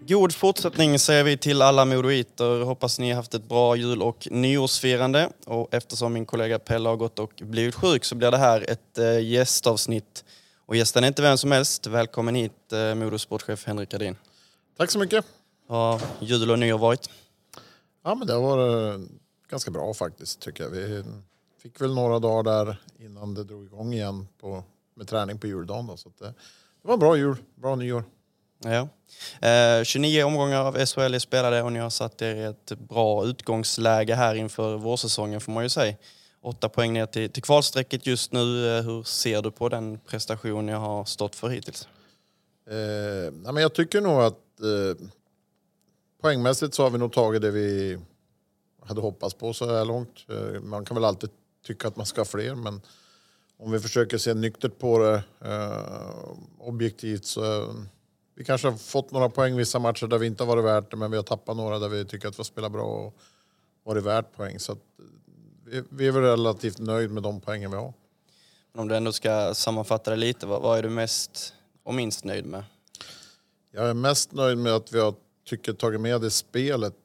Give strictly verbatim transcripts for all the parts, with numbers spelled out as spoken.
God fortsättning säger vi till alla modoiter. Hoppas ni har haft ett bra jul- och nyårsfirande. Och eftersom min kollega Pelle har gått och blivit sjuk så blir det här ett äh, gästavsnitt. Och gästen är inte vem som helst. Välkommen hit, äh, modosportchef Henrik Gardin. Tack så mycket. Ja, jul och nyår varit? Ja, men det var ganska bra faktiskt tycker jag. Vi fick väl några dagar där innan det drog igång igen på, med träning på juldagen. Då, så att det, det var bra jul, bra nyår. Ja. Eh, tjugonio omgångar av S H L är spelade och ni har satt er i ett bra utgångsläge här inför vårsäsongen får man ju säga. Åtta poäng ner till, till kvalsträcket just nu. Eh, hur ser du på den prestation jag har stått för hittills? Eh, ja, men jag tycker nog att eh, poängmässigt så har vi nog tagit det vi hade hoppats på så här långt. Eh, man kan väl alltid tycka att man ska ha fler, men om vi försöker se nyktert på det eh, objektivt så eh, vi kanske har fått några poäng vissa matcher där vi inte har varit värt det, men vi har tappat några där vi tycker att vi spelar bra och varit värt poäng. Så att vi, vi är väl relativt nöjd med de poängen vi har. Men om du ändå ska sammanfatta det lite, vad, vad är du mest och minst nöjd med? Jag är mest nöjd med att vi har tycker tagit med det spelet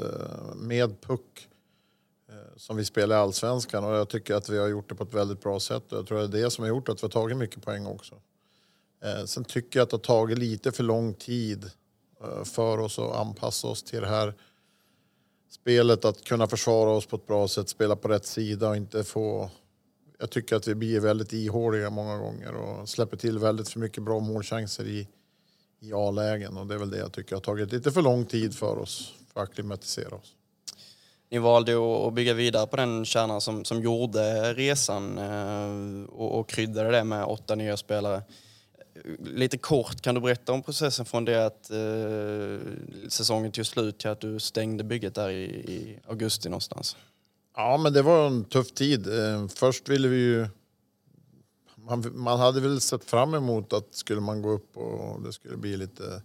med puck som vi spelar i Allsvenskan, och jag tycker att vi har gjort det på ett väldigt bra sätt och jag tror att det är det som har gjort att vi har tagit mycket poäng också. Sen tycker jag att det har tagit lite för lång tid för oss att anpassa oss till det här spelet, att kunna försvara oss på ett bra sätt, spela på rätt sida och inte få... Jag tycker att vi blir väldigt ihåliga många gånger och släpper till väldigt för mycket bra målchanser i, i A-lägen, och det är väl det jag tycker har tagit lite för lång tid för oss för att akklimatisera oss. Ni valde att bygga vidare på den kärnan som, som gjorde resan eh, och, och kryddade det med åtta nya spelare. Lite kort, kan du berätta om processen från det att eh, säsongen tog slut till att du stängde bygget där i, i augusti någonstans? Ja, men det var en tuff tid. Eh, först ville vi ju... Man, man hade väl sett fram emot att skulle man gå upp och det skulle bli lite...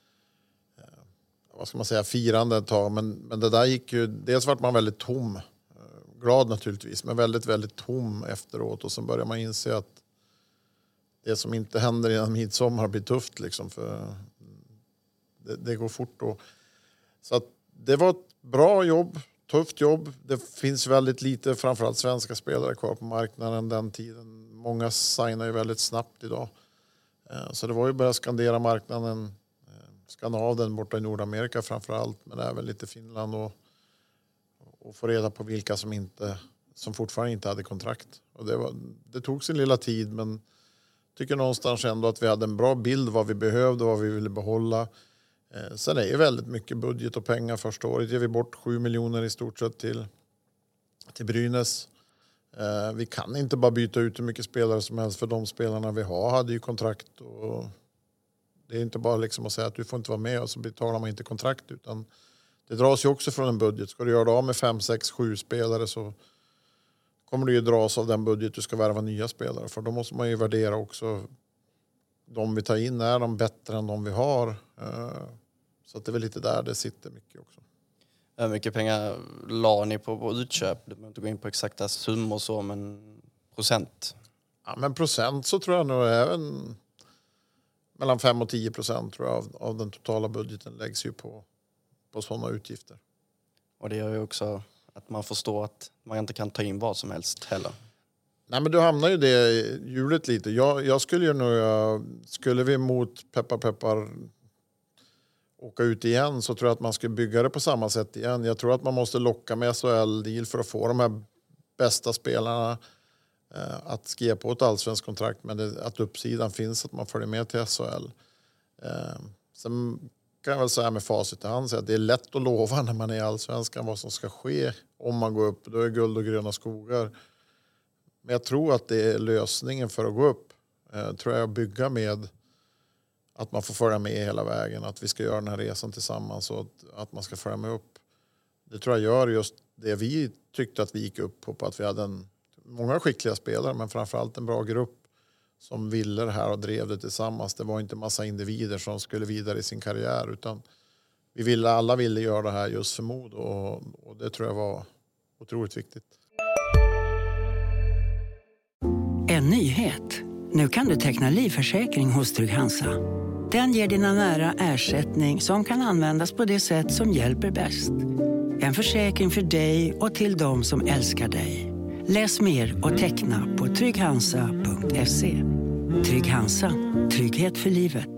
vad ska man säga, firande ett tag. Men, men det där gick ju... Dels vart man väldigt tom. Glad naturligtvis, men väldigt, väldigt tom efteråt. Och sen började man inse att det som inte händer innan midsommar blir tufft liksom, för det, det går fort då. Så att det var ett bra jobb, tufft jobb. Det finns väldigt lite, framförallt svenska spelare kvar på marknaden den tiden. Många signar ju väldigt snabbt idag. Så det var ju bara att skandera marknaden, skanna av den borta i Nordamerika framförallt, men även lite Finland och, och få reda på vilka som, inte, som fortfarande inte hade kontrakt. Och det, var, det tog sin lilla tid, men tycker någonstans ändå att vi hade en bra bild vad vi behövde och vad vi ville behålla. Eh, sen är det väldigt mycket budget och pengar första året. Ger vi bort sju miljoner i stort sett till, till Brynäs. Eh, vi kan inte bara byta ut hur mycket spelare som helst, för de spelarna vi har hade ju kontrakt. Och det är inte bara liksom att säga att du får inte vara med och så betalar man inte kontrakt, utan det dras ju också från en budget. Ska du göra det av med fem, sex, sju spelare så kommer det ju dras av den budget du ska värva nya spelare. För då måste man ju värdera också de vi tar in, är de bättre än de vi har. Så att det är väl lite där det sitter mycket också. Hur mycket pengar la ni på, på utköp? Du behöver inte gå in på exakta summor så, men procent? Ja, men procent så tror jag nog även mellan fem och tio procent tror jag av, av den totala budgeten läggs ju på, på sådana utgifter. Och det gör ju också att man förstår att man inte kan ta in vad som helst heller. Nej, men du hamnar ju det hjulet lite. Jag, jag skulle ju nog, jag, skulle vi mot peppar peppar åka ut igen, så tror jag att man skulle bygga det på samma sätt igen. Jag tror att man måste locka med S H L-deal för att få de här bästa spelarna eh, att skriva på ett allsvenskt kontrakt, men det, att uppsidan finns att man följer med till S H L. Eh, sen kan jag väl säga med facit i hand att det är lätt att lova när man är i allsvenskan vad som ska ske om man går upp. Då är guld och gröna skogar. Men jag tror att det är lösningen för att gå upp. Eh, tror jag bygga med att man får följa med hela vägen. Att vi ska göra den här resan tillsammans och att, att man ska följa med upp. Det tror jag gör just det vi tyckte att vi gick upp på. på att vi hade en, många skickliga spelare, men framförallt en bra grupp som ville det här och drev det tillsammans. Det var inte massa individer som skulle vidare i sin karriär, utan vi ville, alla ville göra det här just för mod, och, och det tror jag var otroligt viktigt. En nyhet. Nu kan du teckna livförsäkring hos Trygg-Hansa. Den ger dina nära ersättning som kan användas på det sätt som hjälper bäst. En försäkring för dig och till de som älskar dig. Läs mer och teckna på trygg hansa punkt se. Trygg Hansa. Trygghet för livet.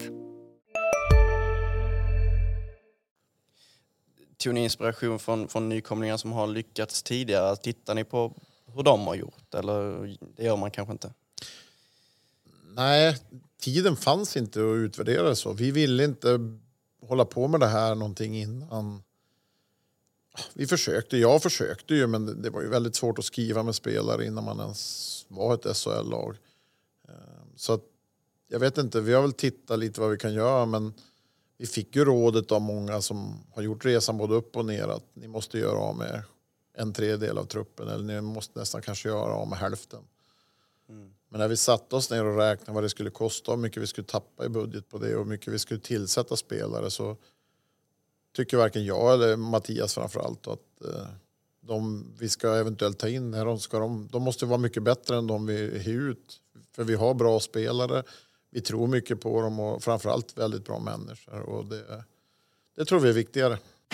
Tog ni inspiration från, från nykomlingar som har lyckats tidigare? Tittar ni på hur de har gjort? Eller det gör man kanske inte? Nej, tiden fanns inte att utvärdera så. Vi ville inte hålla på med det här någonting innan. Vi försökte, jag försökte ju, men det var ju väldigt svårt att skriva med spelare innan man ens var ett S H L-lag. Så att, jag vet inte, vi har väl tittat lite vad vi kan göra, men vi fick ju rådet av många som har gjort resan både upp och ner att ni måste göra av med en tredjedel av truppen, eller ni måste nästan kanske göra av med hälften. Mm. Men när vi satte oss ner och räknade vad det skulle kosta, hur mycket vi skulle tappa i budget på det och hur mycket vi skulle tillsätta spelare, så tycker varken jag eller Mattias framförallt att eh, de vi ska eventuellt ta in här, de, ska de, de måste vara mycket bättre än de vi hyr ut. För vi har bra spelare, vi tror mycket på dem och framförallt väldigt bra människor. Och det, det tror vi är viktigare.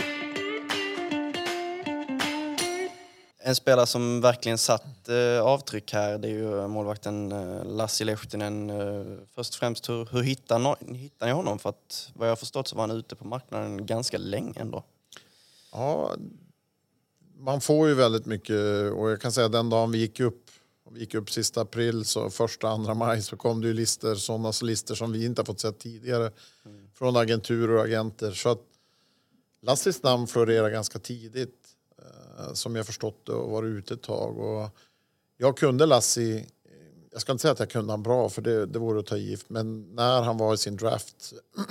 En spelare som verkligen satt eh, avtryck här, det är ju målvakten eh, Lassi Lehtinen. Eh, först och främst, hur, hur hittar, no, hittar ni honom? För att vad jag har förstått så var han ute på marknaden ganska länge ändå. Ja, man får ju väldigt mycket, och jag kan säga den dagen vi gick upp, vi gick upp sista april, så första, andra maj så kom det ju lister, sådana lister som vi inte har fått sett tidigare mm. från agenturer och agenter. Så att Lassis namn florerar ganska tidigt. Som jag förstått det och varit ute ett tag. Och jag kunde Lassi, jag ska inte säga att jag kunde han bra för det, det vore att ta gift. Men när han var i sin draft,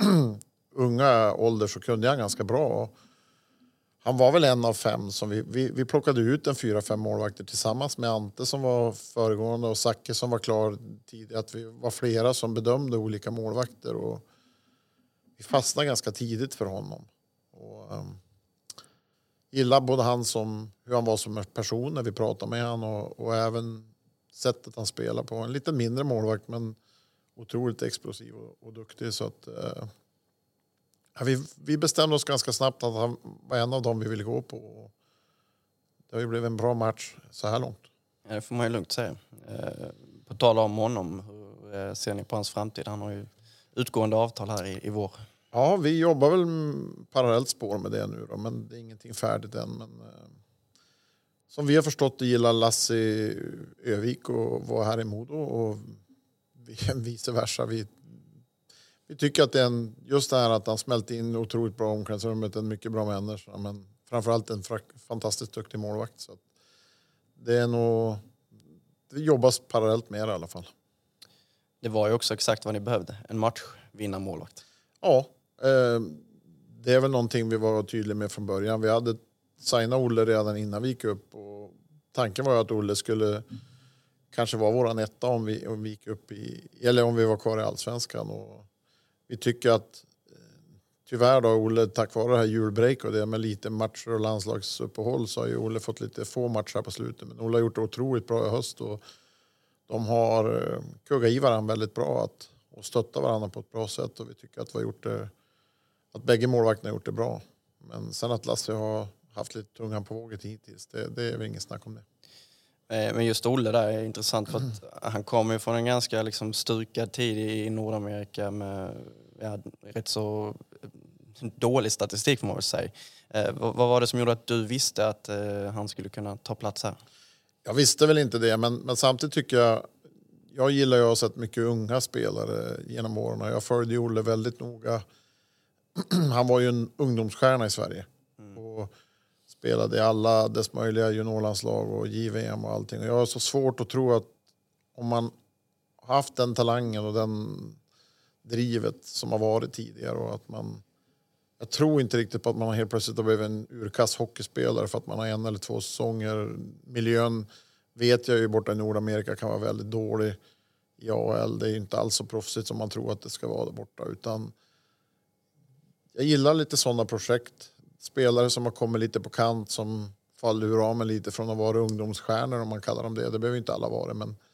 unga ålder, så kunde jag ganska bra. Han var väl en av fem som vi, vi, vi plockade ut en fyra, fem målvakter tillsammans med Ante som var föregående och Zacke som var klar tidigt. Att vi var flera som bedömde olika målvakter och vi fastnade ganska tidigt för honom. Och, um, gillar både han som, hur han var som person när vi pratade med han och, och även sättet han spelar på. En lite mindre målvakt men otroligt explosiv och, och duktig. Så att, eh, vi, vi bestämde oss ganska snabbt att han var en av dem vi ville gå på. Och det har ju blivit en bra match så här långt. Ja, det får man ju lugnt säga. Eh, på tal om honom, hur eh, ser ni på hans framtid? Han har ju utgående avtal här i, i vår. Ja, vi jobbar väl parallellt spår med det nu då, men det är ingenting färdigt än. Men, eh, som vi har förstått det gillar Lassi Övik och var här i Modo och vi, vice versa. Vi, vi tycker att det är en, just det här att han smält in otroligt bra omklädningsrummet, en mycket bra människa, men framförallt en fra- fantastiskt duktig målvakt. Så att det är nog, det jobbas parallellt med det i alla fall. Det var ju också exakt vad ni behövde, en matchvinnarmålvakt. Ja, det är väl någonting vi var tydliga med från början. Vi hade signat Olle redan innan vi gick upp och tanken var att Olle skulle kanske vara våran etta om vi, om vi gick upp i, eller om vi var kvar i Allsvenskan. Och vi tycker att tyvärr då Olle, tack vare det här julbreak och det med lite matcher och landslagsuppehåll, så har ju Olle fått lite få matcher på slutet. Men Olle har gjort det otroligt bra i höst och de har kuggat i varandra väldigt bra att, och stöttat varandra på ett bra sätt och vi tycker att vi har gjort det, att bägge målvakterna har gjort det bra. Men sen att Lasse har haft lite tungan på våget hittills, det, det är väl ingen snack om det. Men just Olle där är intressant för att han kommer ju från en ganska liksom stukad tid i Nordamerika med ja, rätt så dålig statistik får man väl säga. Eh, vad, vad var det som gjorde att du visste att eh, han skulle kunna ta plats här? Jag visste väl inte det, men, men samtidigt tycker jag, jag gillar ju att ha sett mycket unga spelare genom åren och jag följde Olle väldigt noga. Han var ju en ungdomsstjärna i Sverige mm. och spelade i alla dess möjliga juniorlandslag och J V M och allting. Och jag har så svårt att tro att om man haft den talangen och den drivet som har varit tidigare och att man, jag tror inte riktigt på att man helt plötsligt har blivit en urkass hockeyspelare för att man har en eller två säsonger. Miljön vet jag ju borta i Nordamerika kan vara väldigt dålig i A H L. Det är ju inte alls så proffsigt som man tror att det ska vara där borta, utan jag gillar lite sådana projekt. Spelare som har kommit lite på kant, som faller ur ramen lite från att vara ungdomsstjärnor om man kallar dem det. Det behöver inte alla vara, men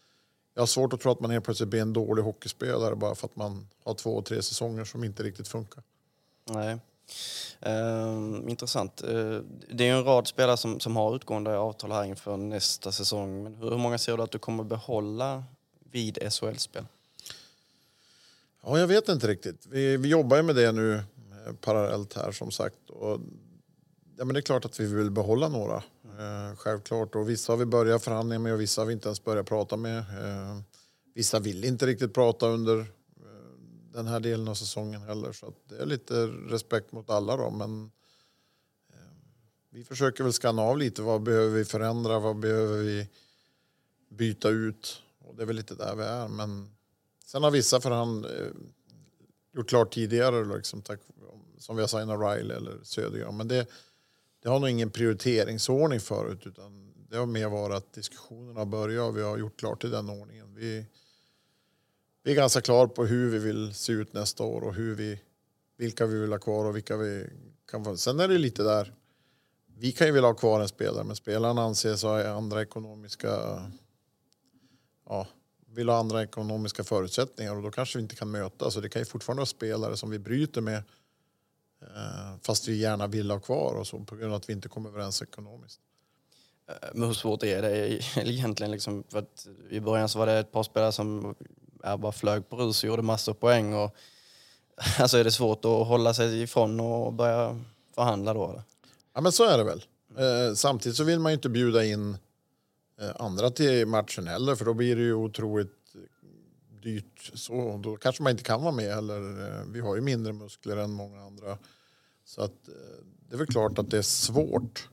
jag har svårt att tro att man helt plötsligt blir en dålig hockeyspelare bara för att man har två, tre säsonger som inte riktigt funkar. Nej. Uh, intressant. Uh, det är en rad spelare som, som har utgående avtal här inför nästa säsong. Men hur många ser du att du kommer behålla vid S H L-spel? Ja, jag vet inte riktigt. Vi, vi jobbar ju med det nu eh, parallellt här som sagt. Och, ja, men det är klart att vi vill behålla några. Eh, självklart. Och vissa har vi börjat förhandla med och vissa har vi inte ens börjat prata med. Eh, vissa vill inte riktigt prata under eh, den här delen av säsongen heller. Så att det är lite respekt mot alla då. Men eh, vi försöker väl skanna av lite. Vad behöver vi förändra? Vad behöver vi byta ut? Och det är väl lite där vi är. Men sen har vissa förhand eh, gjort klart tidigare. Liksom, tack, som vi har signat Riley eller Södergran. Men det, det har nog ingen prioriteringsordning förut. Utan det har mer varit att diskussionerna börjar och vi har gjort klart i den ordningen. Vi, vi är ganska klara på hur vi vill se ut nästa år och hur vi, vilka vi vill ha kvar och vilka vi kan få. Sen är det lite där. Vi kan ju vilja ha kvar en spelare, men spelarna anses ha andra ekonomiska, ja, vill ha andra ekonomiska förutsättningar och då kanske vi inte kan möta. Så det kan ju fortfarande vara spelare som vi bryter med fast vi gärna vill ha kvar och så på grund av att vi inte kommer överens ekonomiskt. Men hur svårt är det egentligen? Liksom, för att i början så var det ett par spelare som är bara flög på rus och gjorde massor av poäng. Och, alltså är det svårt att hålla sig ifrån och börja förhandla då? Eller? Ja, men så är det väl. Eh, samtidigt så vill man ju inte bjuda in eh, andra till matchen heller för då blir det ju otroligt dyrt. Så då kanske man inte kan vara med heller. Eh, vi har ju mindre muskler än många andra. Så att eh, det är väl klart att det är svårt.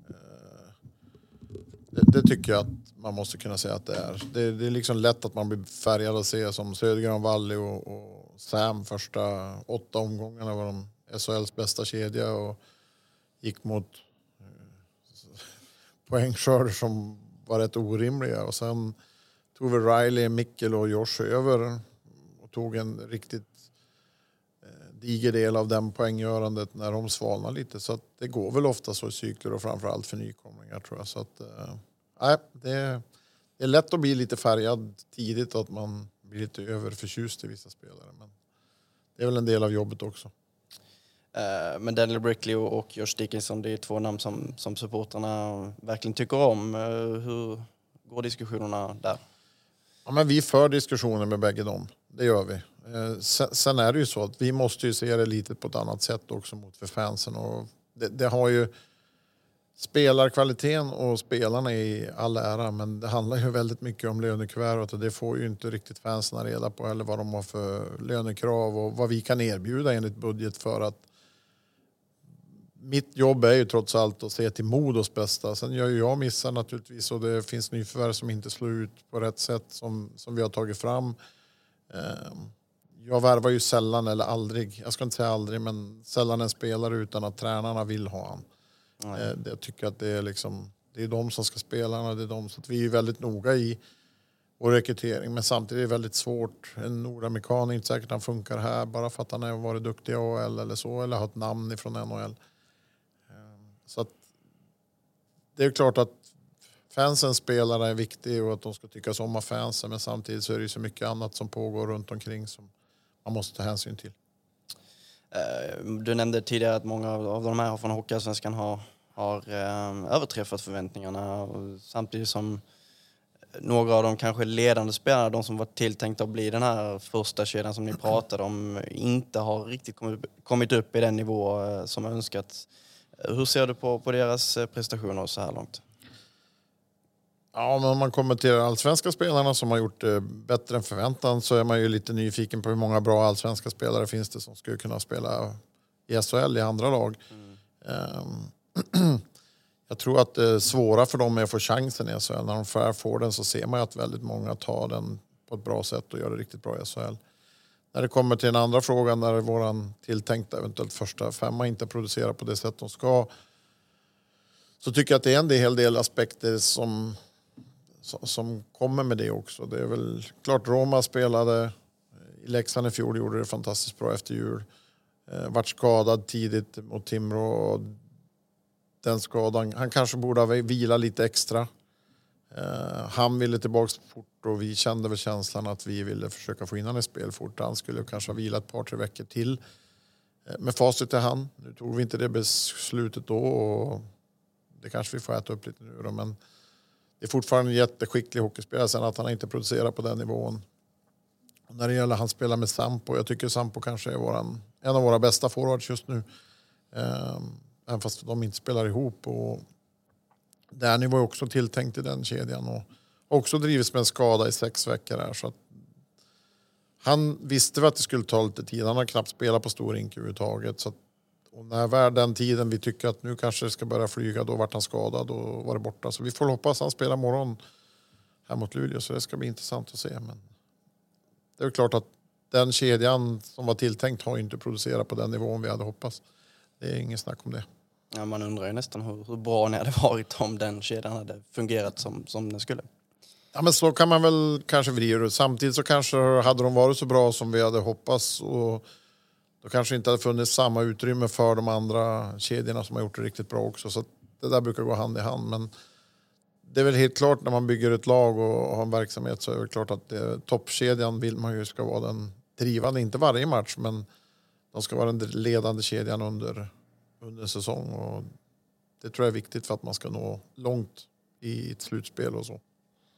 Det, det tycker jag att man måste kunna säga att det är. Det, det är liksom lätt att man blir färgad att se som Södergran, Valle och, och Sam första åtta omgångarna var de S H L:s bästa kedja och gick mot eh, poängskörd som var rätt orimliga. Och sen tog vi Riley, Mikkel och Josh över och tog en riktigt eh, diger del av den poänggörandet när de svalnar lite. Så att det går väl ofta så i cykler och framförallt för nykomlingar tror jag. Så att, eh, nej, det, är, det är lätt att bli lite färgad tidigt och att man blir lite överförtjust i vissa spelare. Men det är väl en del av jobbet också. Uh, men Daniel Brickley och Josh Dickinson, det är två namn som, som supporterna verkligen tycker om. Uh, hur går diskussionerna där? Ja, men vi för diskussioner med bägge dem. Det gör vi. Uh, sen, sen är det ju så att vi måste ju se det lite på ett annat sätt också mot för fansen. Och det, det har ju spelarkvaliteten och spelarna i all ära, men det handlar ju väldigt mycket om lönekuvert och det får ju inte riktigt fansen reda på eller vad de har för lönekrav och vad vi kan erbjuda enligt budget för att mitt jobb är ju trots allt att se till Modos bästa. Sen gör ju jag missar naturligtvis och det finns nyförvärv som inte slår ut på rätt sätt som, som vi har tagit fram. Jag värvar ju sällan eller aldrig, jag ska inte säga aldrig, men sällan en spelare utan att tränarna vill ha han. Nej. Jag tycker att det är liksom, det är de som ska spela, det är de, så att vi är väldigt noga i vår rekrytering, men samtidigt är det väldigt svårt. En nordamerikan är inte säkert att han funkar här bara för att han har varit duktig i A H L eller så, eller har ett namn ifrån N H L. Så att det är klart att fansens spelare är viktiga och att de ska tyckas om av fansen, men samtidigt så är det ju så mycket annat som pågår runt omkring som man måste ta hänsyn till. Du nämnde tidigare att många av de här från Hockeyallsvenskan har, har eh, överträffat förväntningarna och samtidigt som några av de kanske ledande spelarna, de som var tilltänkta att bli den här första kedjan som ni pratade om, inte har riktigt kommit, kommit upp i den nivå eh, som önskat. Hur ser du på, på deras prestationer så här långt? Ja, men om man kommer till allsvenska spelarna som har gjort det bättre än förväntan så är man ju lite nyfiken på hur många bra allsvenska spelare finns det som skulle kunna spela i S H L i andra lag. Mm. Um, jag tror att det svåra för dem är att få chansen i S H L. När de får, får den så ser man att väldigt många tar den på ett bra sätt och gör det riktigt bra i S H L. När det kommer till den andra frågan där våran tilltänkta eventuellt första femma inte producerar på det sätt de ska, så tycker jag att det är en hel del aspekter som som kommer med det också. Det är väl klart Roma spelade i Leksand i fjol, gjorde det fantastiskt bra efter jul. Eh, vart skadad tidigt mot Timrå och den skadan, han kanske borde ha vila lite extra. Eh, han ville tillbaka fort och vi kände väl känslan att vi ville försöka få in han i spel fort. Han skulle kanske ha vilat ett par, tre veckor till. Eh, med facit i hand. Nu tog vi inte det beslutet då och det kanske vi får äta upp lite nu då, men det är fortfarande en jätteskicklig hockeyspelare, sen att han inte producerar på den nivån. Och när det gäller han spelar med Sampo, jag tycker Sampo kanske är våran, en av våra bästa forwards just nu. Eh, även fast de inte spelar ihop. Och Danny var också tilltänkt i den kedjan och också drivits med en skada i sex veckor här, så att han visste väl att det skulle ta lite tid. Han har knappt spelat på stor rink överhuvudtaget, så att, och när väl den tiden vi tycker att nu kanske det ska börja flyga, då vart han skadad och var det borta. Så vi får hoppas att han spelar imorgon här mot Luleå, så det ska bli intressant att se. Men det är klart att den kedjan som var tilltänkt har inte producerat på den nivån vi hade hoppats. Det är ingen snack om det. Ja, man undrar ju nästan hur, hur bra det hade varit om den kedjan hade fungerat som, som den skulle. Ja, men så kan man väl kanske vrida det. Samtidigt så kanske hade de varit så bra som vi hade hoppats, och då kanske inte hade funnits samma utrymme för de andra kedjorna som har gjort det riktigt bra också. Så det där brukar gå hand i hand. Men det är väl helt klart, när man bygger ett lag och har en verksamhet, så är det klart att det, toppkedjan vill man ju ska vara den drivande, inte varje match, men de ska vara den ledande kedjan under, under säsong. Och det tror jag är viktigt för att man ska nå långt i ett slutspel och så.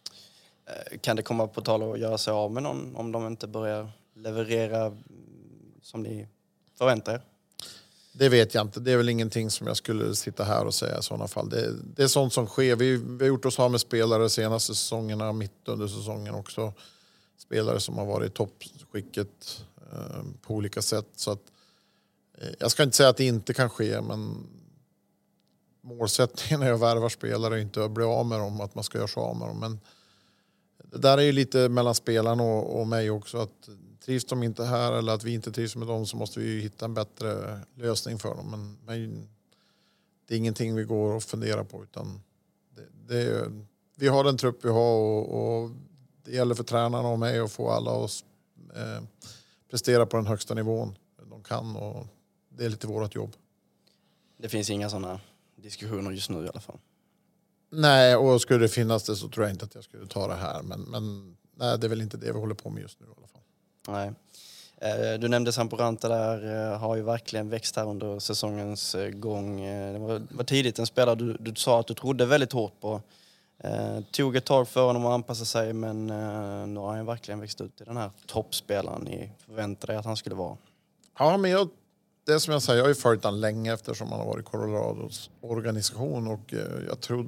Kan det komma på tal att göra sig av med någon om de inte börjar leverera som ni förväntar er? Det vet jag inte. Det är väl ingenting som jag skulle sitta här och säga i sådana fall. Det, det är sånt som sker. Vi, vi har gjort oss av med spelare senaste säsongerna, mitt under säsongen också. Spelare som har varit i toppskicket eh, på olika sätt. Så att, eh, jag ska inte säga att det inte kan ske, men målsättningen är att värva spelare och inte att bli av med dem, att man ska göra sig av med dem. Men det där är ju lite mellan spelarna och, och mig också, att trivs de inte här eller att vi inte trivs med dem, så måste vi ju hitta en bättre lösning för dem. Men, men det är ingenting vi går och funderar på, utan det, det är, vi har den trupp vi har, och, och det gäller för tränarna och mig att få alla att eh, prestera på den högsta nivån de kan, och det är lite vårt jobb. Det finns inga sådana diskussioner just nu i alla fall. Nej, och skulle det finnas det så tror jag inte att jag skulle ta det här. Men, men nej, det är väl inte det vi håller på med just nu i alla fall. Nej. Du nämnde Sampo Ranta där, har ju verkligen växt här under säsongens gång. Det var, var tidigt en spelare du, du sa att du trodde väldigt hårt på. Eh, tog ett tag för honom att anpassa sig, men eh, nu har han verkligen växt ut i den här toppspelaren ni förväntade dig att han skulle vara. Ja, men jag, det som jag säger, jag har ju följt han länge eftersom han har varit Colorados organisation, och eh, jag trodde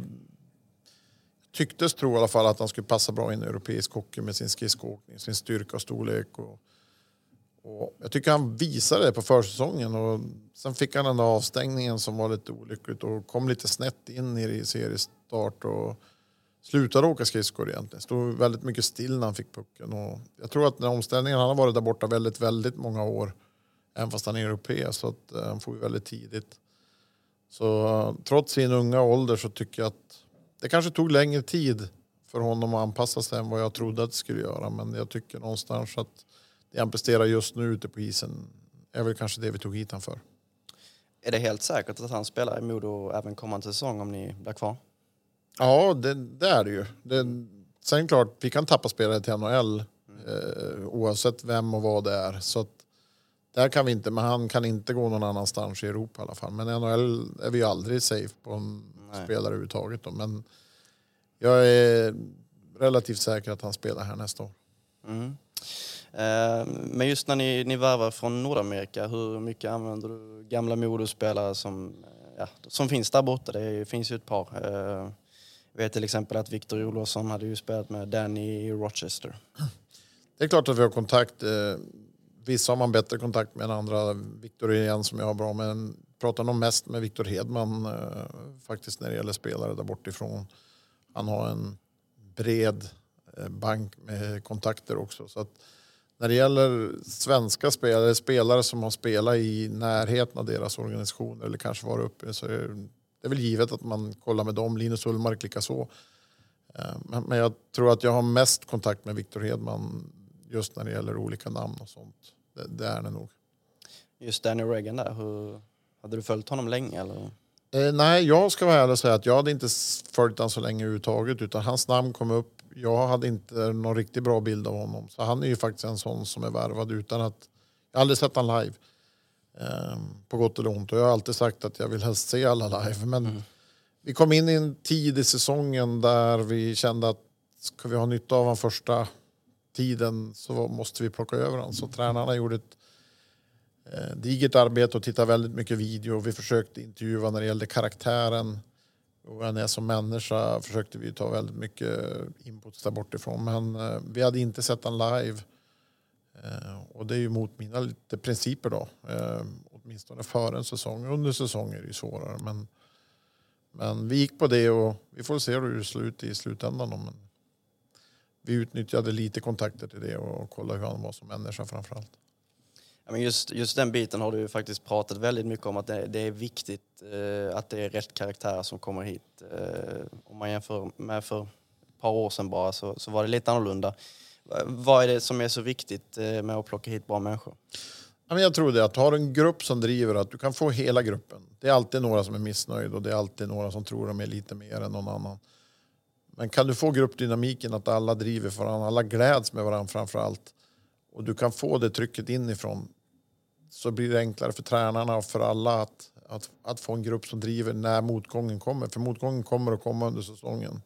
tycktes tro i alla fall att han skulle passa bra in i europeisk hockey med sin skridskoåkning, sin styrka och storlek. Och, och jag tycker han visade det på försäsongen, och sen fick han den där avstängningen som var lite olyckligt och kom lite snett in i seriestart och slutade åka skridskor egentligen. Stod väldigt mycket still när han fick pucken, och jag tror att den omställningen, han har varit där borta väldigt, väldigt många år, även fast han är europé, så att uh, han får ju väldigt tidigt. Så uh, trots sin unga ålder så tycker jag att det kanske tog längre tid för honom att anpassa sig än vad jag trodde att det skulle göra. Men jag tycker någonstans att det han presterar just nu ute på isen är väl kanske det vi tog hit han för. Är det helt säkert att han spelar i Modo även kommande säsong om ni blir kvar? Ja, det, det är det ju. Det, sen klart, vi kan tappa spelare till N H L mm. eh, oavsett vem och vad det är. Så att, där kan vi inte, men han kan inte gå någon annanstans i Europa i alla fall. Men N H L är vi ju aldrig safe på en Nej. spelare överhuvudtaget då. Men jag är relativt säker att han spelar här nästa år. Mm. Eh, men just när ni, ni värvar från Nordamerika, hur mycket använder du gamla Modo-spelare som, ja, som finns där borta? Det finns ju ett par. Eh, jag vet till exempel att Victor Olofsson hade ju spelat med Danny i Rochester. Det är klart att vi har kontakt. Eh, vissa har man bättre kontakt med än andra. Victor är en som jag har bra med. Men pratar nog mest med Victor Hedman eh, faktiskt när det gäller spelare där bortifrån. Han har en bred eh, bank med kontakter också. Så att när det gäller svenska spelare, spelare som har spelat i närheten av deras organisationer eller kanske varit uppe, så är det är väl givet att man kollar med dem. Linus Ullmark lika så. Eh, men jag tror att jag har mest kontakt med Victor Hedman just när det gäller olika namn och sånt. Det, det är det nog. Just Danny Reagan där, hur, hade du följt honom länge eller? Eh, nej, jag ska vara ärlig och säga att jag hade inte följt han så länge överhuvudtaget, utan hans namn kom upp. Jag hade inte någon riktigt bra bild av honom. Så han är ju faktiskt en sån som är värvad utan att... Jag har aldrig sett han live. Eh, på gott eller ont. Och jag har alltid sagt att jag vill helst se alla live. Men mm. vi kom in i en tid i säsongen där vi kände att ska vi ha nytta av honom första tiden så måste vi plocka över honom. Så tränarna gjorde ett eh, digert arbete och tittade väldigt mycket video. Vi försökte intervjua när det gällde karaktären. Och han är som människa försökte vi ta väldigt mycket input där bortifrån. Men eh, vi hade inte sett han live. Eh, och det är ju mot mina lite principer då. Eh, åtminstone före en säsong. Under säsong är det ju svårare. Men, men vi gick på det och vi får se hur det slutar i slutändan. Men vi utnyttjade lite kontakter till det och kollade hur han var som människa framförallt. Ja, men just, just den biten har du ju faktiskt pratat väldigt mycket om, att det, det är viktigt eh, att det är rätt karaktär som kommer hit. Eh, om man jämför med för ett par år sedan bara så, så var det lite annorlunda. Vad är det som är så viktigt eh, med att plocka hit bra människor? Ja, men jag tror det, att ha en grupp som driver, att du kan få hela gruppen. Det är alltid några som är missnöjda och det är alltid några som tror de är lite mer än någon annan. Men kan du få gruppdynamiken att alla driver för varandra, alla gläds med varandra framför allt, och du kan få det trycket inifrån, så blir det enklare för tränarna och för alla att, att, att få en grupp som driver när motgången kommer. För motgången kommer att komma under säsongen.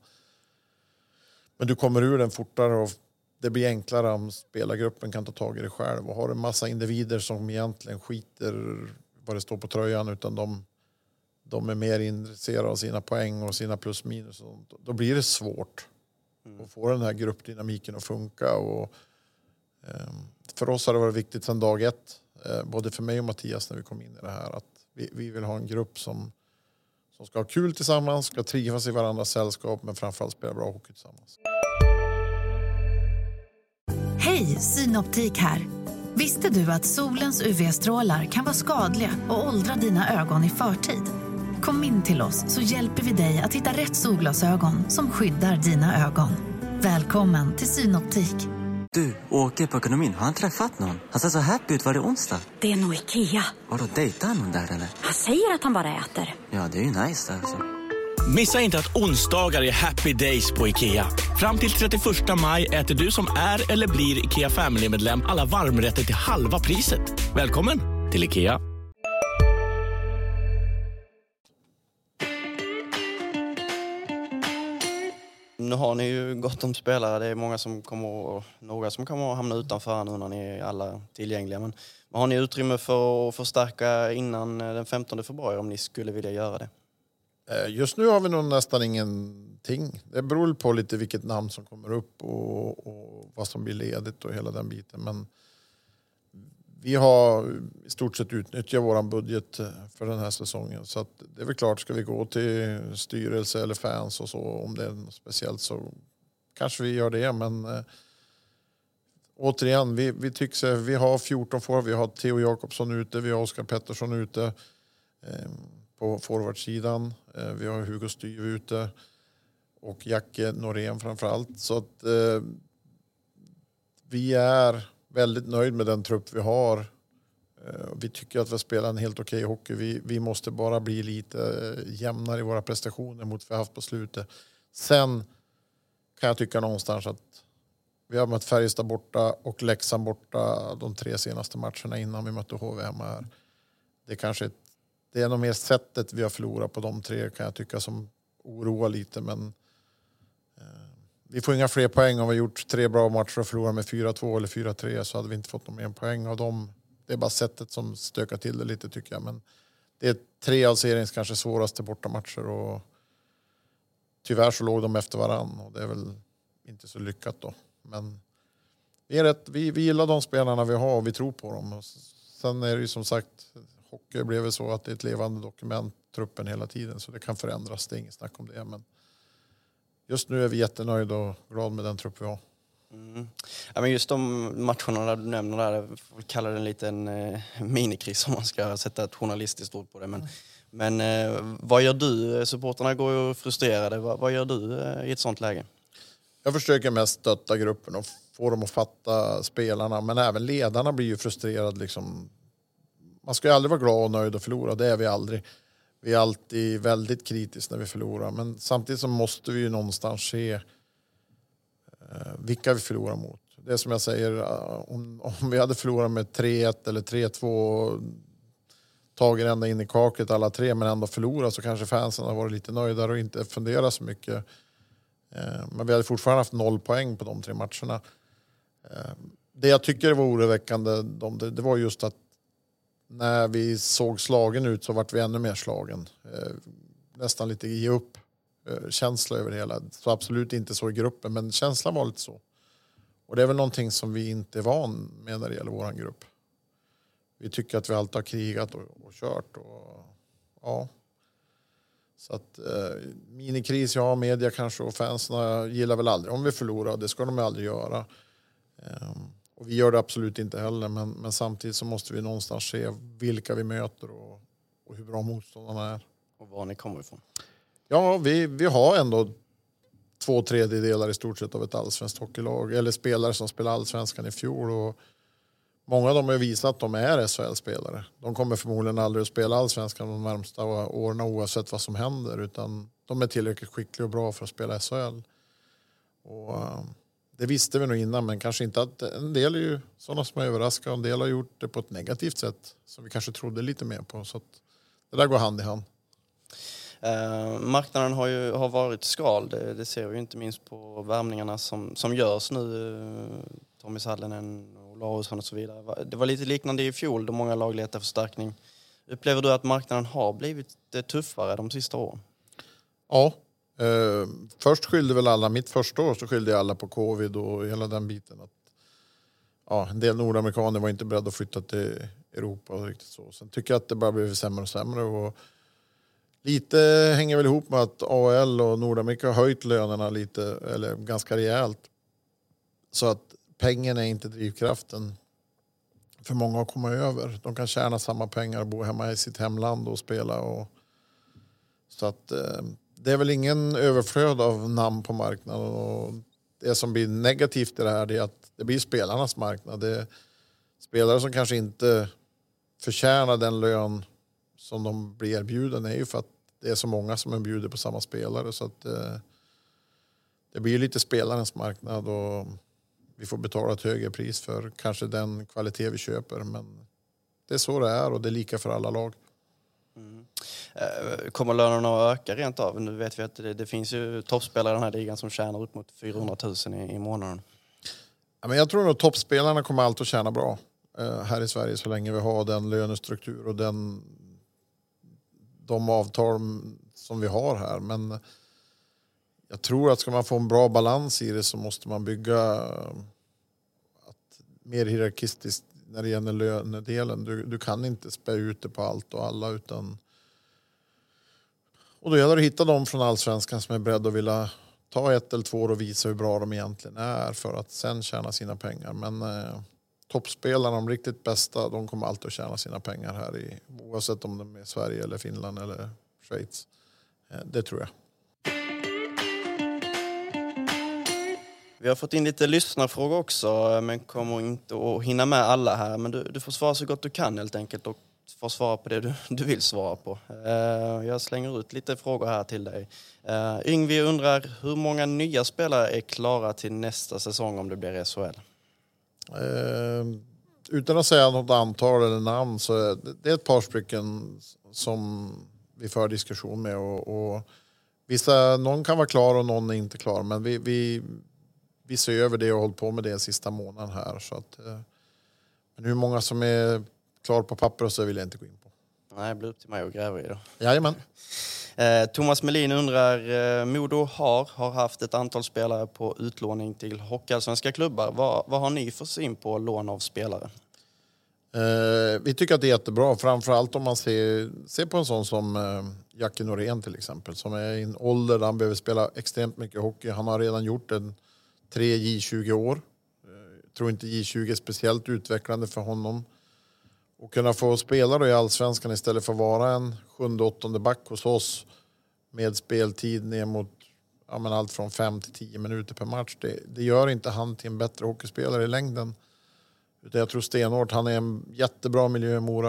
Men du kommer ur den fortare och det blir enklare om spelargruppen kan ta tag i det själv. Och har en massa individer som egentligen skiter vad det står på tröjan, utan de, de är mer intresserade av sina poäng och sina plus minus. Och då blir det svårt mm. att få den här gruppdynamiken att funka. Och, eh, för oss har det varit viktigt sedan dag ett, eh, både för mig och Mattias när vi kom in i det här, att vi, vi vill ha en grupp som, som ska ha kul tillsammans, ska trivas i varandras sällskap, men framförallt spela bra hockey tillsammans. Hej, Synoptik här. Visste du att solens U V-strålar kan vara skadliga och åldra dina ögon i förtid? Kom in till oss så hjälper vi dig att hitta rätt solglasögon som skyddar dina ögon. Välkommen till Synoptik. Du, åker på ekonomin. Har han träffat någon? Han ser så happy ut. Var det onsdag? Det är nog Ikea. Har du dejtat någon där eller? Han säger att han bara äter. Ja, det är ju nice där alltså. Missa inte att onsdagar är happy days på Ikea. Fram till trettioförsta maj äter du som är eller blir Ikea Family-medlem alla varmrätter till halva priset. Välkommen till Ikea. Nu har ni ju gott om spelare. Det är många som kommer, några som kommer att hamna utanför nu när ni är alla tillgängliga. Men har ni utrymme för att förstärka innan den femtonde februari om ni skulle vilja göra det? Just nu har vi nog nästan ingenting. Det beror på lite vilket namn som kommer upp och, och vad som blir ledigt och hela den biten. Men vi har i stort sett utnyttjat vår budget för den här säsongen. Så att det är väl klart, ska vi gå till styrelse eller fans och så, om det är något speciellt så kanske vi gör det. Men äh, återigen, vi, vi tycker vi har fjorton får, vi har Theo Jakobsson ute, vi har Oskar Pettersson ute. Äh, på forwardsidan. Vi har Hugo Styv ute och Jacke Norén framförallt. Så att eh, vi är väldigt nöjd med den trupp vi har. Eh, vi tycker att vi spelar en helt okej hockey. Vi, vi måste bara bli lite jämnare i våra prestationer mot vad vi har haft på slutet. Sen kan jag tycka någonstans att vi har mött Färjestad borta och Leksand borta de tre senaste matcherna innan vi mötte H V hemma här. Det är kanske ett Det är nog mer sättet vi har förlorat på de tre, kan jag tycka, som oroar lite. Men eh, vi får inga fler poäng om vi har gjort tre bra matcher och förlorar med fyra två eller fyra tre, så hade vi inte fått någon mer poäng av dem. Det är bara sättet som stökar till det lite, tycker jag. Men det är tre av seriens kanske svåraste bortamatcher och tyvärr så låg de efter varann och det är väl inte så lyckat då. Men vi, är rätt, vi, vi gillar de spelarna vi har och vi tror på dem. Och sen är det ju som sagt, hockey blev väl så att det är ett levande dokument, truppen hela tiden, så det kan förändras, det är inget snack om det. Men just nu är vi jättenöjda och glada med den trupp vi har. Mm. Ja, men just de matcherna där du nämner där, jag kallar det en liten eh, minikris om man ska sätta ett journalistiskt ord på det. Men, men eh, vad gör du? Supporterna går ju frustrerade. Vad, vad gör du eh, i ett sånt läge? Jag försöker mest stötta gruppen och få dem att fatta spelarna, men även ledarna blir ju frustrerade liksom. Man ska ju aldrig vara glad och nöjd och förlora, det är vi aldrig. vi är alltid väldigt kritiska när vi förlorar. Men samtidigt så måste vi ju någonstans se eh, vilka vi förlorar mot. Det är som jag säger, om, om vi hade förlorat med tre ett eller tre två tagit ända in i kaket alla tre men ändå förlorat, så kanske fansen har varit lite nöjda och inte funderat så mycket. Eh, men vi hade fortfarande haft noll poäng på de tre matcherna. Eh, det jag tycker var oroväckande de, det, det var just att när vi såg slagen ut så vart vi ännu mer slagen. Eh, nästan lite ge upp eh, känsla över det hela. Så absolut inte så i gruppen, men känslan var lite så. Och det är väl någonting som vi inte är van med när det gäller våran grupp. Vi tycker att vi alltid har krigat och, och kört. Och, ja. Så att eh, minikris, ja, media kanske och fansen gillar väl aldrig om vi förlorar. Det ska de aldrig göra. Eh, och vi gör det absolut inte heller. Men, men samtidigt så måste vi någonstans se vilka vi möter och, och hur bra motståndarna är. Och var ni kommer ifrån. Ja, vi, vi har ändå två tredjedelar i stort sett av ett allsvenskt hockeylag. Eller spelare som spelar allsvenskan i fjol. Och många av dem har visat att de är S H L-spelare. De kommer förmodligen aldrig att spela allsvenskan de närmsta åren oavsett vad som händer. Utan de är tillräckligt skickliga och bra för att spela S H L. Och uh, det visste vi nog innan, men kanske inte att en del är ju sådana som är överraskade. En del har gjort det på ett negativt sätt som vi kanske trodde lite mer på. Så att det där går hand i hand. Eh, marknaden har ju har varit skal. Det, det ser vi inte minst på värmningarna som, som görs nu. Eh, Tommy Sallinen och Larsson och så vidare. Det var lite liknande i fjol då många lag letade förstärkning. Upplever du att marknaden har blivit tuffare de sista åren? Ja. Eh, först skyllde väl alla, mitt första år så skyllde alla på covid och hela den biten. Att, ja, en del nordamerikaner var inte beredda att flytta till Europa och riktigt så. Sen tycker jag att det bara blev sämre och sämre. Och lite hänger väl ihop med att A L och Nordamerika har höjt lönerna lite, eller ganska rejält. Så att pengarna är inte drivkraften för många att komma över. De kan tjäna samma pengar och bo hemma i sitt hemland och spela. Och, så att eh, det är väl ingen överflöd av namn på marknaden. Och det som blir negativt i det här är att det blir spelarnas marknad. Det är spelare som kanske inte förtjänar den lön som de blir erbjuden är ju för att det är så många som är bjuder på samma spelare. Så att eh, det blir lite spelarens marknad och vi får betala ett högre pris för kanske den kvalitet vi köper. Men det är så det är och det är lika för alla lag. Mm. Kommer lönerna att öka rent av? Nu vet vi att det, det finns ju toppspelare i den här ligan som tjänar upp mot fyrahundratusen i, i månaden. Ja, men jag tror att toppspelarna kommer alltid att tjäna bra eh, här i Sverige så länge vi har den lönestruktur och den, de avtal som vi har här. Men jag tror att ska man få en bra balans i det så måste man bygga att mer hierarkistiskt när det gäller lönedelen. Du, du kan inte spä ut det på allt och alla utan och då gäller det att hitta dem från allsvenskan som är beredda att vilja ta ett eller två år och visa hur bra de egentligen är för att sen tjäna sina pengar. Men eh, toppspelarna, de riktigt bästa, de kommer alltid att tjäna sina pengar här i, oavsett om de är i Sverige eller Finland eller Schweiz. Eh, det tror jag. Vi har fått in lite lyssnarfrågor också, men kommer inte att hinna med alla här. Men du, du får svara så gott du kan helt enkelt och får svara på det du, du vill svara på. Uh, jag slänger ut lite frågor här till dig. Uh, Yngvi undrar, hur många nya spelare är klara till nästa säsong om det blir S H L? Uh, utan att säga något antal eller namn så är det, det är ett par stycken som vi för diskussion med. Och, och vissa, någon kan vara klar och någon är inte klar. Men vi... vi Vi ser över det och håller på med det sista månaden här. Så att, eh, men hur många som är klar på papper och så vill jag inte gå in på. Nej, det blir upp till mig att gräva i då. Jajamän. Eh, Thomas Melin undrar, eh, Modo har, har haft ett antal spelare på utlåning till hockeyallsvenska klubbar. Vad, vad har ni för syn på lån av spelare? Eh, vi tycker att det är jättebra. Framförallt om man ser, ser på en sån som eh, Jackie Norén till exempel. Som är i en ålder där han behöver spela extremt mycket hockey. Han har redan gjort en tre J tjugo år. Jag tror inte J tjugo är speciellt utvecklande för honom. Och kunna få spela då i allsvenskan istället för att vara en sjunde, åttonde back hos oss med speltid ner mot ja, men allt från fem till tio minuter per match. Det, det gör inte han till en bättre hockeyspelare i längden. Utan jag tror stenhårt, han är en jättebra miljö i Mora.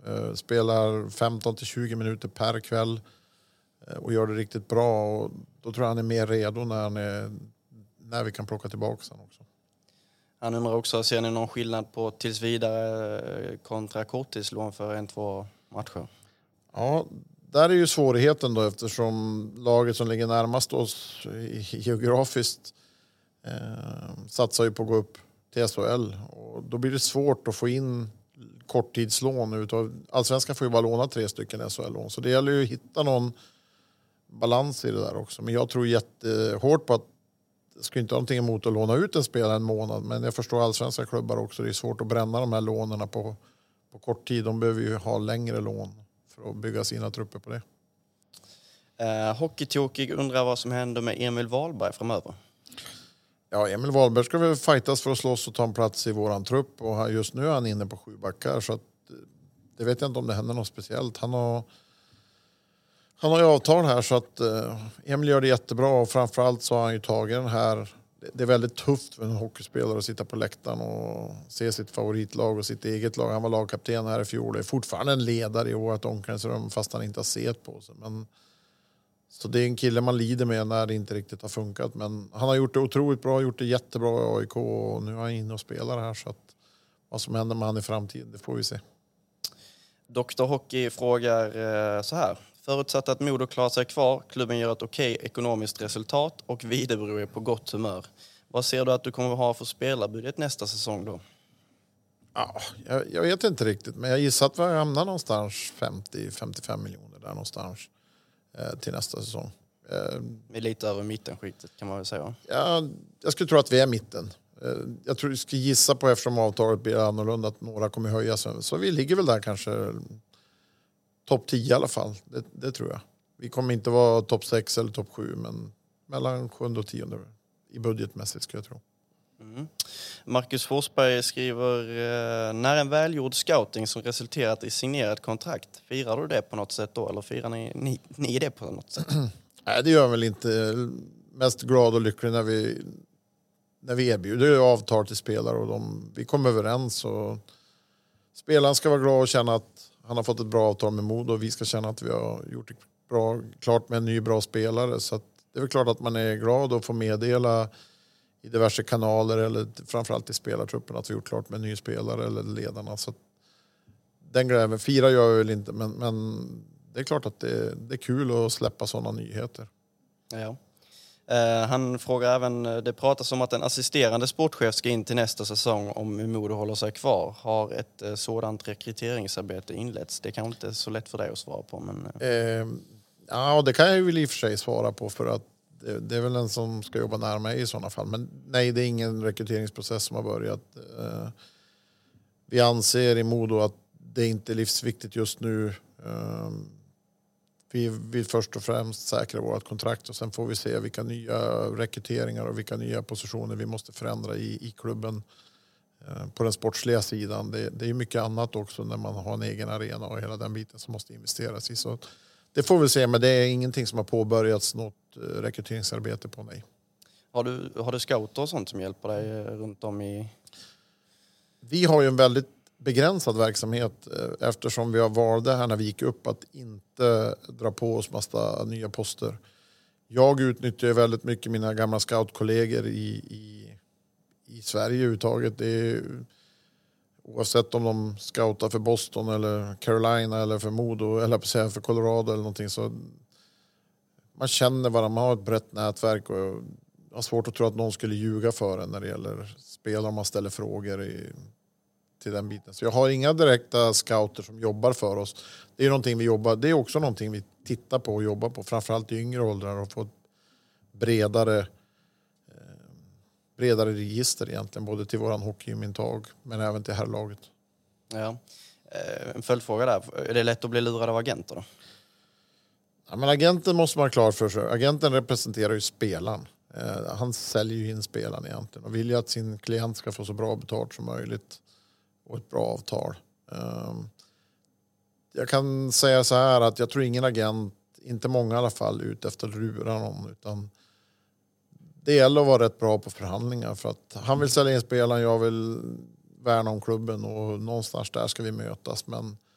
Eh, spelar femton till tjugo minuter per kväll eh, och gör det riktigt bra. Och då tror jag han är mer redo när, han är, när vi kan plocka tillbaka honom också. Han undrar också, ser ni någon skillnad på tills vidare kontra korttidslån för en, två matcher? Ja, där är ju svårigheten då, eftersom laget som ligger närmast oss geografiskt eh, satsar ju på att gå upp till S H L. Och då blir det svårt att få in korttidslån. Allsvenskan får ju bara låna tre stycken S H L-lån. Så det gäller ju att hitta någon balans i det där också. Men jag tror jättehårt på att jag skulle inte ha någonting emot att låna ut en spelare en månad. Men jag förstår allsvenska klubbar också. Det är svårt att bränna de här lånerna på, på kort tid. De behöver ju ha längre lån för att bygga sina trupper på det. Eh, Hockeytokig undrar vad som händer med Emil Wahlberg framöver. Ja, Emil Wahlberg ska väl fightas för att slåss och ta en plats i våran trupp. Och just nu är han inne på sju backar. Så att, det vet jag inte om det händer något speciellt. Han har, han har ju avtal här så att eh, Emil gör det jättebra. Och framförallt så har han ju tagit den här. Det är väldigt tufft för en hockeyspelare att sitta på läktaren och se sitt favoritlag och sitt eget lag. Han var lagkapten här i fjol. Det är fortfarande en ledare i vårt omklädningsrum fast han inte har set på sig. Men, så det är en kille man lider med när det inte riktigt har funkat. Men han har gjort det otroligt bra, gjort det jättebra i A I K och nu är han inne och spelar här. Så att vad som händer med han i framtiden, det får vi se. doktor Hockey frågar eh, så här. Förutsatt att Modo klarar sig kvar, klubben gör ett okej ekonomiskt resultat och Videbro är på gott humör. Vad ser du att du kommer att ha för spelarbudget nästa säsong då? Ja, jag, jag vet inte riktigt, men jag gissar att vi hamnar någonstans femtio till femtiofem miljoner där någonstans eh, till nästa säsong. Eh, Vi är lite över mittenskiktet kan man väl säga. ja, jag skulle tro att vi är mitten. Eh, jag tror vi ska gissa på, eftersom avtalet blir annorlunda, att några kommer höja sig. Så vi ligger väl där kanske topp tio i alla fall, det, det tror jag. Vi kommer inte vara topp sex eller topp sju, men mellan sjunde och tionde i budgetmässigt skulle jag tro. Mm. Marcus Forsberg skriver, eh, när en välgjord scouting som resulterat i signerat kontrakt, firar du det på något sätt då? Eller firar ni, ni, ni det på något sätt? Nej, det gör väl inte. Mest glad och lycklig när vi, när vi erbjuder avtal till spelare och de, vi kommer överens. Och spelaren ska vara glad och känna att han har fått ett bra avtal med Modo och vi ska känna att vi har gjort det bra, klart med en ny bra spelare. Så att det är väl klart att man är glad och får meddela i diverse kanaler eller framförallt i spelartruppen att vi gjort klart med en ny spelare eller ledarna. Så att den gräven firar jag väl inte, men, men det är klart att det, det är kul att släppa sådana nyheter. Ja. Uh, han frågar även, det pratas om att en assisterande sportchef ska in till nästa säsong om Modo håller sig kvar. Har ett uh, sådant rekryteringsarbete inletts? Det kan inte så lätt för dig att svara på. Men, uh. eh, ja, det kan jag ju i och för sig svara på, för att det, det är väl en som ska jobba närmare i sådana fall. Men nej, det är ingen rekryteringsprocess som har börjat. Eh, vi anser i Modo att det inte är livsviktigt just nu. Eh, Vi vill först och främst säkra vårt kontrakt och sen får vi se vilka nya rekryteringar och vilka nya positioner vi måste förändra i, i klubben eh, på den sportsliga sidan. Det, det är mycket annat också när man har en egen arena och hela den biten som måste investeras i. Så det får vi se, men det är ingenting som har påbörjats något eh, rekryteringsarbete på, nej. Har du, har du scouter och sånt som hjälper dig runt om i... Vi har ju en väldigt begränsad verksamhet eftersom vi har valt det här när vi gick upp att inte dra på oss massa nya poster. Jag utnyttjar väldigt mycket mina gamla scoutkollegor i, i, i Sverige överhuvudtaget. Det är, oavsett om de scoutar för Boston eller Carolina eller för Modo eller på säga för Colorado eller någonting, så man känner varandra, man har ett brett nätverk och jag har svårt att tro att någon skulle ljuga för en när det gäller spelare om man ställer frågor i till den biten. Så jag har inga direkta scouter som jobbar för oss. Det är någonting vi jobbar, det är också någonting vi tittar på och jobbar på, framförallt i yngre åldrar, och få ett bredare eh, bredare register egentligen, både till våran hockeyintag men även till herrlaget. Ja. En följdfråga där. Är det lätt att bli lurad av agenter då? Ja, men agenten måste man ha klar för sig. Agenten representerar ju spelaren. Eh, han säljer ju in spelaren egentligen och vill ju att sin klient ska få så bra betalt som möjligt och ett bra avtal. Um, jag kan säga så här att jag tror ingen agent, inte många i alla fall, ut efter att lura någon, utan det gäller att vara rätt bra på förhandlingar, för att han vill sälja in spelaren, jag vill värna om klubben och någonstans där ska vi mötas, men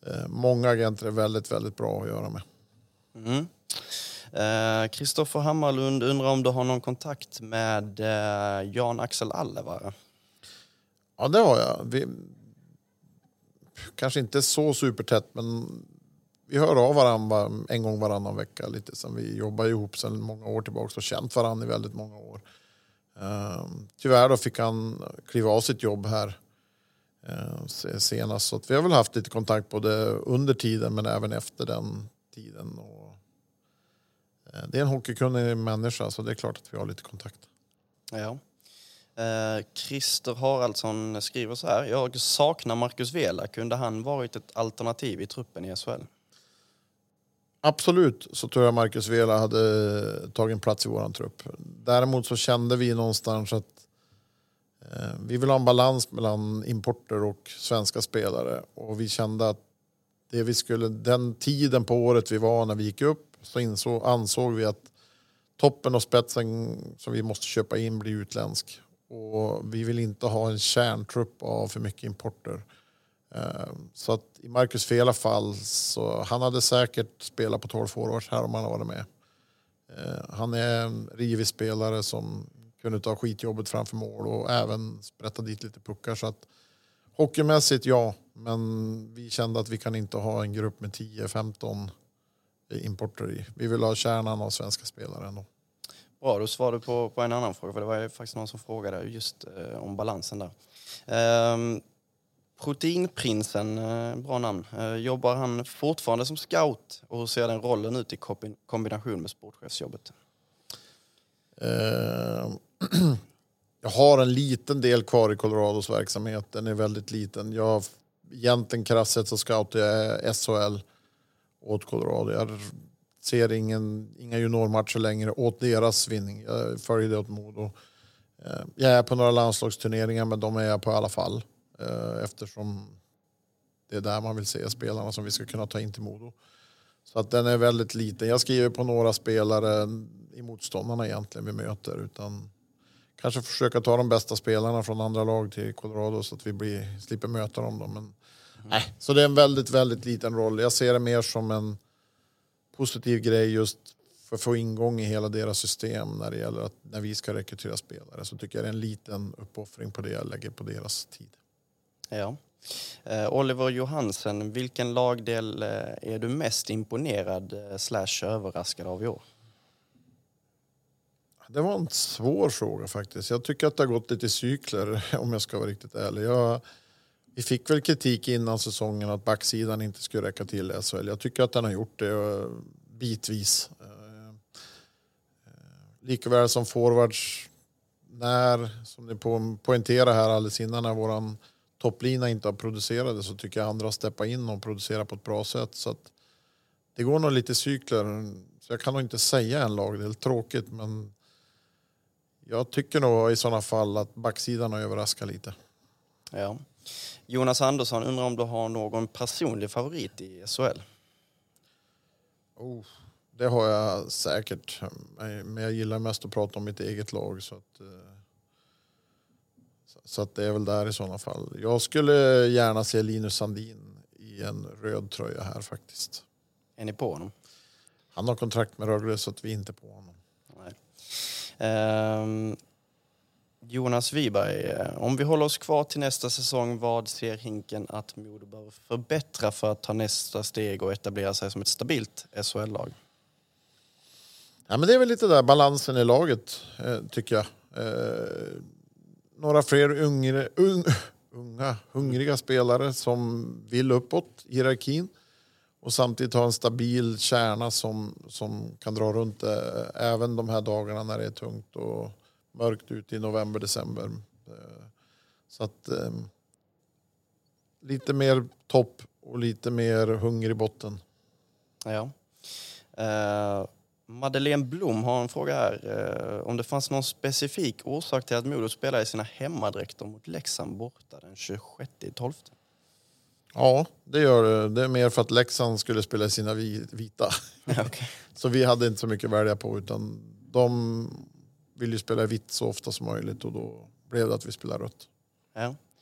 eh, många agenter är väldigt, väldigt bra att göra med. Mm. Kristoffer eh, Hammarlund undrar om du har någon kontakt med eh, Jan Axel Allevara? Ja, det har jag. Vi, kanske inte så supertätt, men vi hör av varandra en gång varannan vecka lite. Sen vi jobbar ihop sedan många år tillbaka och känt varandra i väldigt många år. Uh, tyvärr då fick han kliva av sitt jobb här uh, senast. Så att vi har väl haft lite kontakt både under tiden men även efter den tiden. Och, uh, det är en hockeykunnig människa, så det är klart att vi har lite kontakt. Ja. Eh, Christer Haraldsson skriver så här: jag saknar Marcus Vela. Kunde han varit ett alternativ i truppen i S H L? Absolut, så tror jag Marcus Vela hade tagit en plats i våran trupp. Däremot så kände vi någonstans att eh, vi vill ha en balans mellan importer och svenska spelare. Och vi kände att det vi skulle, den tiden på året vi var när vi gick upp, så insåg, ansåg vi att toppen och spetsen som vi måste köpa in blir utländsk. Och vi vill inte ha en kärntrupp av för mycket importer. Så att i Marcus Vela fall så han hade säkert spelat på tolv forwards här om han varit med. Han är en rivig spelare som kunde ta skitjobbet framför mål och även sprätta dit lite puckar. Så att hockeymässigt ja, men vi kände att vi kan inte ha en grupp med tio femton importer i. Vi vill ha kärnan av svenska spelare ändå. Bra, då svarade du på, på en annan fråga, för det var ju faktiskt någon som frågade just eh, om balansen där. Ehm, Proteinprinsen, eh, bra namn. Eh, jobbar han fortfarande som scout och hur ser den rollen ut i kombination med sportchefsjobbet? Ehm, jag har en liten del kvar i Colorados verksamhet, den är väldigt liten. Jag egentligen krasset så scoutar jag S H L åt Colorado. Jag ser ingen, inga juniormatcher längre åt deras vinning. Jag följer det åt Modo. Jag är på några landslagsturneringar, men de är jag på i alla fall. Eftersom det är där man vill se spelarna som vi ska kunna ta in till Modo. Så att den är väldigt liten. Jag skriver på några spelare i motståndarna egentligen vi möter. Utan kanske försöka ta de bästa spelarna från andra lag till Colorado så att vi blir, slipper möta dem. Då. Men, mm. nej. Så det är en väldigt, väldigt liten roll. Jag ser det mer som en positiv grej just för att få ingång i hela deras system när det gäller att när vi ska rekrytera spelare, så tycker jag det är en liten uppoffring på det jag lägger på deras tid. Ja. Eh, Oliver Johansen, vilken lagdel eh, är du mest imponerad eh, slash överraskad av i år? Det var en svår fråga faktiskt. Jag tycker att det har gått lite cykler om jag ska vara riktigt ärlig. Jag, vi fick väl kritik innan säsongen att backsidan inte skulle räcka till S H L. Jag tycker att den har gjort det bitvis. Likaväl som forwards, när, som ni po- poängterar här alldeles innan, när våran topplina inte har producerat, så tycker jag andra har steppat in och producerat på ett bra sätt. Så att det går nog lite cykler. Så jag kan nog inte säga en lag, det är lite tråkigt, men jag tycker nog i sådana fall att backsidan har överraskat lite. Ja. Jonas Andersson undrar om du har någon personlig favorit i S H L? Oh, det har jag säkert. Men jag gillar mest att prata om mitt eget lag. Så att, så att det är väl där i sådana fall. Jag skulle gärna se Linus Sandin i en röd tröja här faktiskt. Är ni på honom? Han har kontrakt med Rögle så att vi inte är på honom. Nej. Um, Jonas Wiberg, om vi håller oss kvar till nästa säsong, vad ser Hinken att Modo bör förbättra för att ta nästa steg och etablera sig som ett stabilt S H L-lag? Ja, men det är väl lite där balansen i laget, eh, tycker jag. Eh, några fler ungre, un, unga, hungriga spelare som vill uppåt i hierarkin. Och samtidigt ha en stabil kärna som, som kan dra runt eh, även de här dagarna när det är tungt och mörkt ute i november, december. Eh, så att eh, lite mer topp och lite mer hunger i botten. Ja. Uh, Madeleine Blom har en fråga här. Uh, om det fanns någon specifik orsak till att Modo spelar i sina hemmadräkter mot Leksand borta den tjugosjätte tolfte. Ja, det gör det. Det är mer för att Leksand skulle spela i sina vita. Okay. Så vi hade inte så mycket att välja på, utan de vill ju spela vitt så ofta som möjligt och då blev det att vi spelar rött. Ja.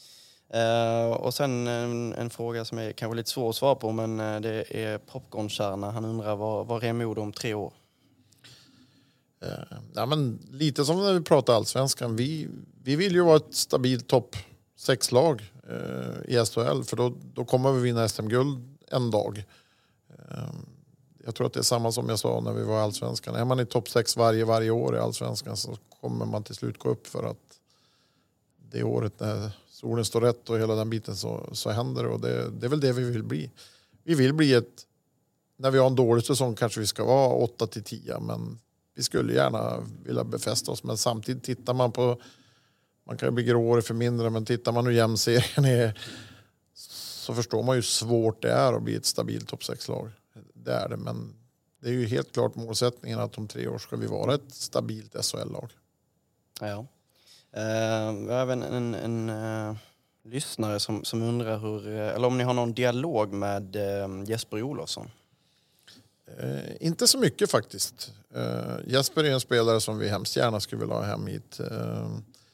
Uh, och sen en, en fråga som är kanske lite svår att svara på, men uh, det är Popcornkärna. Han undrar vad, vad är Modo om tre år? Uh, ja, men lite som när vi pratar allsvenskan. Vi, vi vill ju vara ett stabilt topp sex-lag uh, i S H L, för då, då kommer vi vinna S M-guld en dag. Uh, jag tror att det är samma som jag sa när vi var i allsvenskan. Är man i topp sex varje, varje år i allsvenskan så kommer man till slut gå upp, för att det året när solen står rätt och hela den biten så, så händer det. Och det, det är väl det vi vill bli. Vi vill bli ett, när vi har en dålig säsong kanske vi ska vara åtta till tio, men vi skulle gärna vilja befästa oss. Men samtidigt tittar man på, man kan ju bli gråare för mindre, men tittar man hur jämn serien är så förstår man ju hur svårt det är att bli ett stabilt topp sex-lag. Det är det, men det är ju helt klart målsättningen att om tre år ska vi vara ett stabilt S H L-lag. Ja. Uh, jag har även en, en uh, lyssnare som, som undrar hur, eller om ni har någon dialog med uh, Jesper Olofsson. Uh, inte så mycket faktiskt. Uh, Jesper är en spelare som vi hemskt gärna skulle vilja ha hem hit. Uh, uh,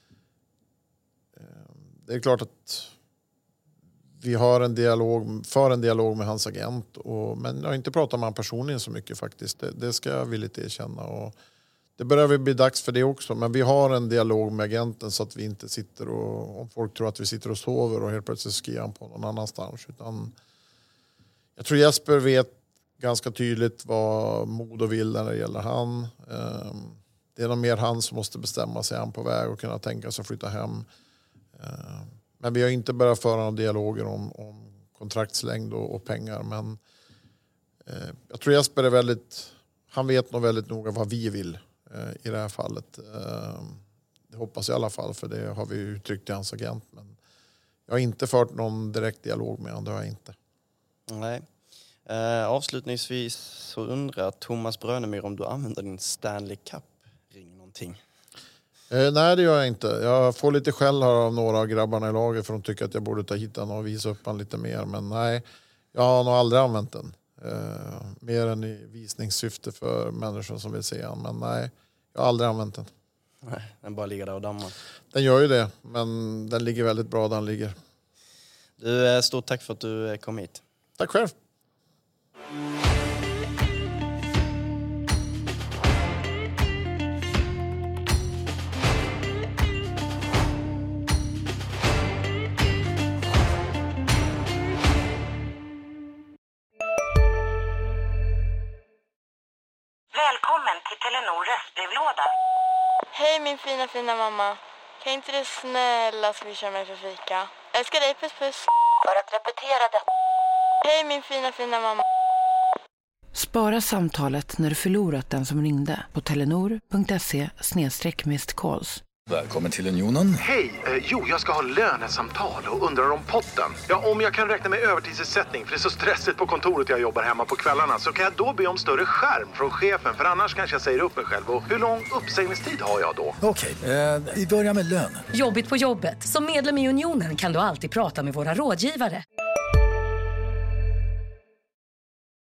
det är klart att vi har en dialog, för en dialog med hans agent, och, men jag har inte pratat med honom personligen så mycket faktiskt. Det, det ska jag villigt erkänna, och det börjar väl bli dags för det också. Men vi har en dialog med agenten så att vi inte sitter och, om folk tror att vi sitter och sover och helt plötsligt skriver han på någon annanstans. Utan jag tror Jesper vet ganska tydligt vad Modo vill när det gäller han. Det är nog mer han som måste bestämma sig, han på väg och kunna tänka sig att flytta hem. Men vi har inte börjat föra några dialoger om, om kontraktslängd och, och pengar. Men eh, jag tror Jesper är väldigt, han vet nog väldigt noga vad vi vill eh, i det här fallet. Eh, det hoppas jag i alla fall, för det har vi uttryckt till hans agent. Men jag har inte fört någon direkt dialog med honom, det har jag inte. Nej. Eh, avslutningsvis så undrar Thomas Brönemyr om du använder din Stanley Cup-ring någonting. Eh, nej, det gör jag inte. Jag får lite skäll här av några av grabbarna i laget för de tycker att jag borde ta hit den och visa upp den lite mer. Men nej, jag har nog aldrig använt den. Eh, mer än i visningssyfte för människor som vill se den. Men nej, jag har aldrig använt den. Nej, den bara ligger där och dammar. Den gör ju det, men den ligger väldigt bra där den ligger. Du, stort tack för att du kom hit. Tack själv. Välkommen till Telenor röstbrevlåda. Hej min fina fina mamma. Kan inte du snälla swisha mig för fika? Älskar dig, puss puss. För att repetera det. Hej min fina fina mamma. Spara samtalet när du förlorat den som ringde på telenor.se snedstreck missed calls. Välkommen till Unionen. Hej, eh, jo jag ska ha lönesamtal och undrar om potten. Ja, om jag kan räkna med övertidsersättning för det är så stressigt på kontoret jag jobbar hemma på kvällarna, så kan jag då be om större skärm från chefen, för annars kanske jag säger upp mig själv. Och hur lång uppsägningstid har jag då? Okej, eh, vi börjar med lön. Jobbigt på jobbet. Som medlem i Unionen kan du alltid prata med våra rådgivare.